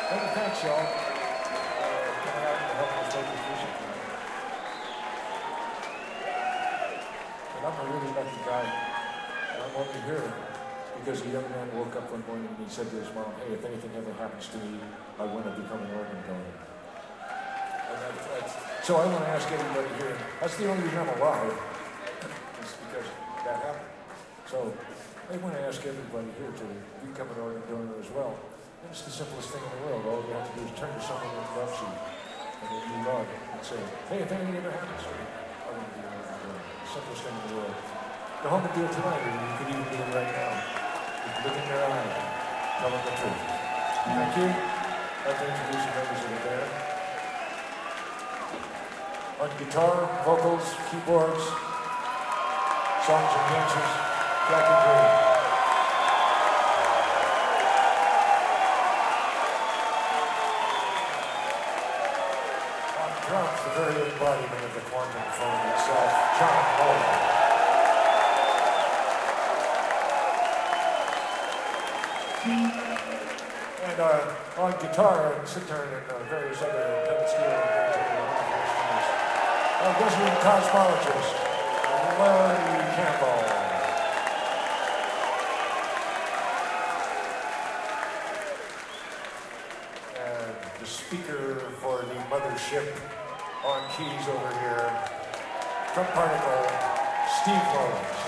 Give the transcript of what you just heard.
Thanks, y'all. Coming out and helping us make this music tonight. And I'm a really lucky guy. And I'm only here because a young man woke up one morning and he said to his mom, "Hey, if anything ever happens to me, I want to become an organ donor." So I want to ask everybody here, that's the only reason I'm alive, is because that happened. So I want to ask everybody here to become an organ donor as well. And it's the simplest thing in the world. All you have to do is turn to someone that loves you and that you love and say, "Hey, if anything ever happens to me, I want to be an organ donor." The simplest thing in the world. Go home and do it tonight, or you could even do it right now. You can look in their eyes, tell them the truth. Thank you. I'd like to introduce the members of the band. On guitar, vocals, keyboards, songs and dances, Jackie Green. On drums, the very embodiment of the quantum phone itself, John Moore. And on guitar and sitar and various other pedal steel Wesleyan cosmologist, Larry Campbell. And the speaker for the mothership on keys over here, from Particle, Steve Lawrence.